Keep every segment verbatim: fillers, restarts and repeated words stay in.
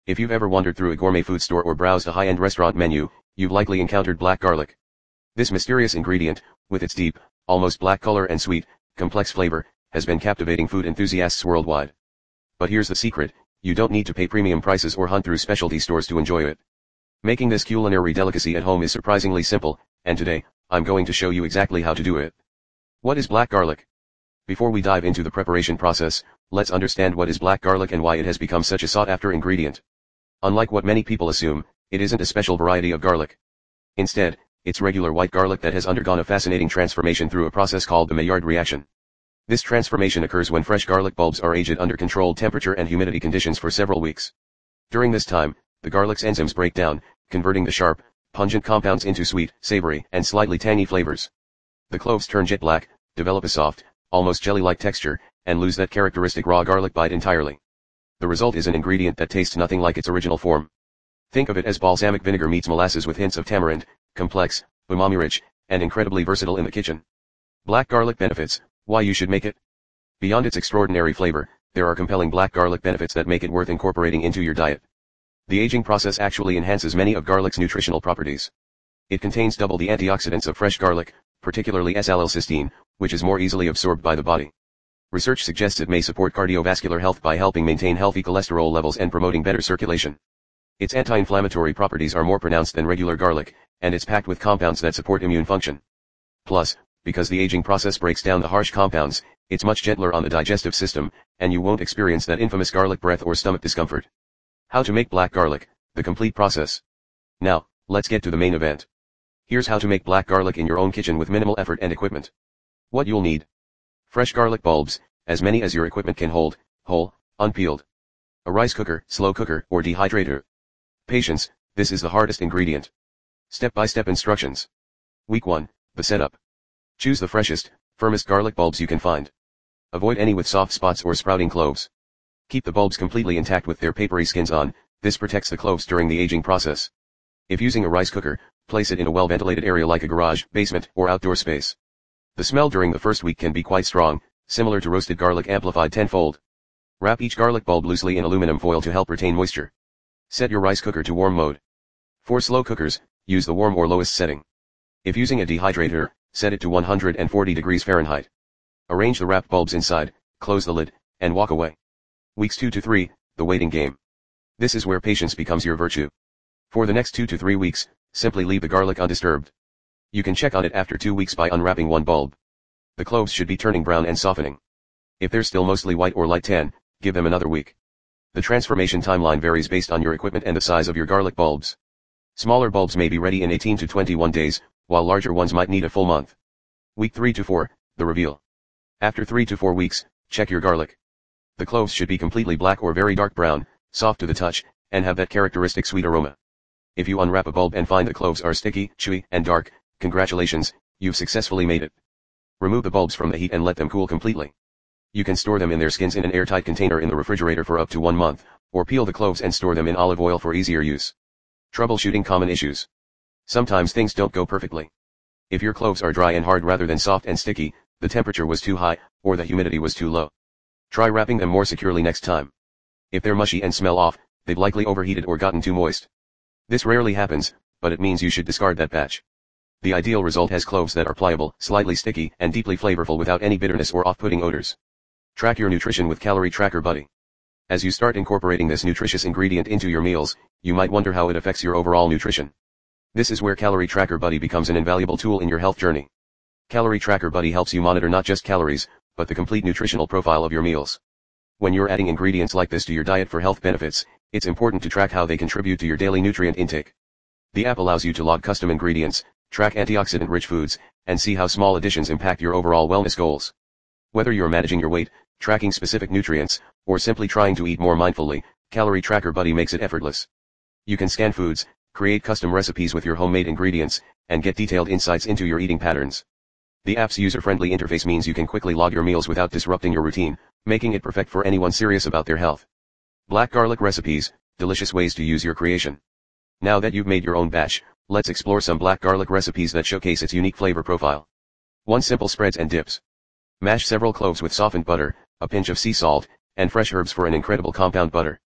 If you've ever wandered through a gourmet food store or browsed a high-end restaurant menu, you've likely encountered black garlic. This mysterious ingredient, with its deep, almost black color and sweet, complex flavor, has been captivating food enthusiasts worldwide. But here's the secret, you don't need to pay premium prices or hunt through specialty stores to enjoy it. Making this culinary delicacy at home is surprisingly simple, and today, I'm going to show you exactly how to do it. What is black garlic? Before we dive into the preparation process, let's understand what is black garlic and why it has become such a sought-after ingredient. Unlike what many people assume, it isn't a special variety of garlic. Instead, it's regular white garlic that has undergone a fascinating transformation through a process called the Maillard reaction. This transformation occurs when fresh garlic bulbs are aged under controlled temperature and humidity conditions for several weeks. During this time, the garlic's enzymes break down, converting the sharp, pungent compounds into sweet, savory, and slightly tangy flavors. The cloves turn jet black, develop a soft, almost jelly-like texture, and lose that characteristic raw garlic bite entirely. The result is an ingredient that tastes nothing like its original form. Think of it as balsamic vinegar meets molasses with hints of tamarind, complex, umami-rich, and incredibly versatile in the kitchen. Black garlic benefits, why you should make it. Beyond its extraordinary flavor, there are compelling black garlic benefits that make it worth incorporating into your diet. The aging process actually enhances many of garlic's nutritional properties. It contains double the antioxidants of fresh garlic, particularly S-L-L-cysteine, which is more easily absorbed by the body. Research suggests it may support cardiovascular health by helping maintain healthy cholesterol levels and promoting better circulation. Its anti-inflammatory properties are more pronounced than regular garlic, and it's packed with compounds that support immune function. Plus, because the aging process breaks down the harsh compounds, it's much gentler on the digestive system, and you won't experience that infamous garlic breath or stomach discomfort. How to make black garlic, the complete process. Now, let's get to the main event. Here's how to make black garlic in your own kitchen with minimal effort and equipment. What you'll need. Fresh garlic bulbs, as many as your equipment can hold, whole, unpeeled. A rice cooker, slow cooker, or dehydrator. Patience, this is the hardest ingredient. Step-by-step instructions. Week one, the setup. Choose the freshest, firmest garlic bulbs you can find. Avoid any with soft spots or sprouting cloves. Keep the bulbs completely intact with their papery skins on, this protects the cloves during the aging process. If using a rice cooker, place it in a well-ventilated area like a garage, basement, or outdoor space. The smell during the first week can be quite strong, similar to roasted garlic amplified tenfold. Wrap each garlic bulb loosely in aluminum foil to help retain moisture. Set your rice cooker to warm mode. For slow cookers, use the warm or lowest setting. If using a dehydrator, set it to one hundred forty degrees Fahrenheit. Arrange the wrapped bulbs inside, close the lid, and walk away. Weeks two to three, the waiting game. This is where patience becomes your virtue. For the next two to three weeks, simply leave the garlic undisturbed. You can check on it after two weeks by unwrapping one bulb. The cloves should be turning brown and softening. If they're still mostly white or light tan, give them another week. The transformation timeline varies based on your equipment and the size of your garlic bulbs. Smaller bulbs may be ready in eighteen to twenty-one days, while larger ones might need a full month. Week three to four, the reveal. After three to four weeks, check your garlic. The cloves should be completely black or very dark brown, soft to the touch, and have that characteristic sweet aroma. If you unwrap a bulb and find the cloves are sticky, chewy, and dark, congratulations, you've successfully made it. Remove the bulbs from the heat and let them cool completely. You can store them in their skins in an airtight container in the refrigerator for up to one month, or peel the cloves and store them in olive oil for easier use. Troubleshooting common issues. Sometimes things don't go perfectly. If your cloves are dry and hard rather than soft and sticky, the temperature was too high, or the humidity was too low. Try wrapping them more securely next time. If they're mushy and smell off, they've likely overheated or gotten too moist. This rarely happens, but it means you should discard that batch. The ideal result has cloves that are pliable, slightly sticky, and deeply flavorful without any bitterness or off-putting odors. Track your nutrition with Calorie Tracker Buddy. As you start incorporating this nutritious ingredient into your meals, you might wonder how it affects your overall nutrition. This is where Calorie Tracker Buddy becomes an invaluable tool in your health journey. Calorie Tracker Buddy helps you monitor not just calories, but the complete nutritional profile of your meals. When you're adding ingredients like this to your diet for health benefits, it's important to track how they contribute to your daily nutrient intake. The app allows you to log custom ingredients, track antioxidant-rich foods, and see how small additions impact your overall wellness goals. Whether you're managing your weight, tracking specific nutrients, or simply trying to eat more mindfully, Calorie Tracker Buddy makes it effortless. You can scan foods, create custom recipes with your homemade ingredients, and get detailed insights into your eating patterns. The app's user-friendly interface means you can quickly log your meals without disrupting your routine, making it perfect for anyone serious about their health. Black garlic recipes, delicious ways to use your creation. Now that you've made your own batch, let's explore some black garlic recipes that showcase its unique flavor profile. one Simple spreads and dips. Mash several cloves with softened butter, a pinch of sea salt, and fresh herbs for an incredible compound butter.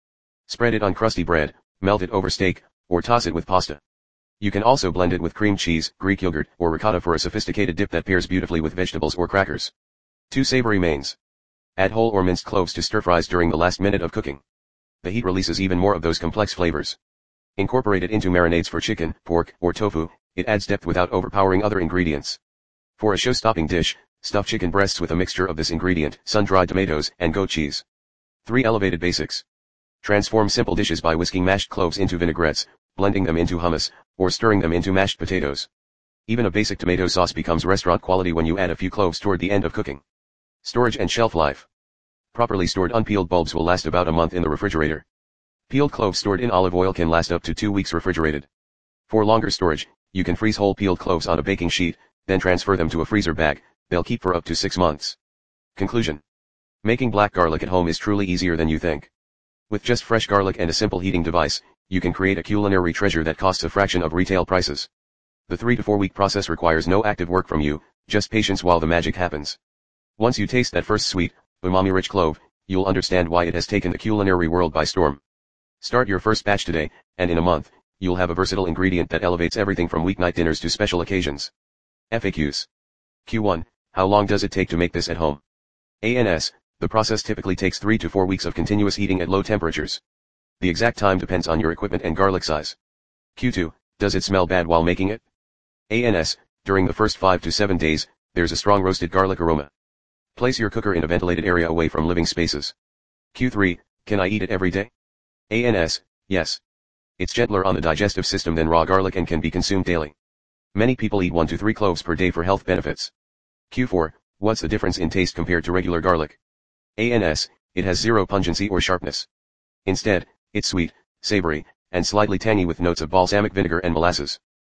Spread it on crusty bread, melt it over steak, or toss it with pasta. You can also blend it with cream cheese, Greek yogurt, or ricotta for a sophisticated dip that pairs beautifully with vegetables or crackers. two Savory mains. Add whole or minced cloves to stir-fries during the last minute of cooking. The heat releases even more of those complex flavors. Incorporate it into marinades for chicken, pork, or tofu. It adds depth without overpowering other ingredients. For a show-stopping dish, stuff chicken breasts with a mixture of this ingredient, sun-dried tomatoes, and goat cheese. three Elevated basics. Transform simple dishes by whisking mashed cloves into vinaigrettes, blending them into hummus, or stirring them into mashed potatoes. Even a basic tomato sauce becomes restaurant quality when you add a few cloves toward the end of cooking. Storage and shelf life. Properly stored unpeeled bulbs will last about a month in the refrigerator. Peeled cloves stored in olive oil can last up to two weeks refrigerated. For longer storage, you can freeze whole peeled cloves on a baking sheet, then transfer them to a freezer bag. They'll keep for up to six months. Conclusion. Making black garlic at home is truly easier than you think. With just fresh garlic and a simple heating device, you can create a culinary treasure that costs a fraction of retail prices. The three to four week process requires no active work from you, just patience while the magic happens. Once you taste that first sweet, umami-rich clove, you'll understand why it has taken the culinary world by storm. Start your first batch today, and in a month, you'll have a versatile ingredient that elevates everything from weeknight dinners to special occasions. F A Qs. Q one. How long does it take to make this at home? A N S. The process typically takes three to four weeks of continuous heating at low temperatures. The exact time depends on your equipment and garlic size. Q two. Does it smell bad while making it? A N S. During the first five to seven days, there's a strong roasted garlic aroma. Place your cooker in a ventilated area away from living spaces. Q three. Can I eat it every day? A N S. Yes. It's gentler on the digestive system than raw garlic and can be consumed daily. Many people eat one to three cloves per day for health benefits. Q four. What's the difference in taste compared to regular garlic? A N S. It has zero pungency or sharpness. Instead, it's sweet, savory, and slightly tangy with notes of balsamic vinegar and molasses.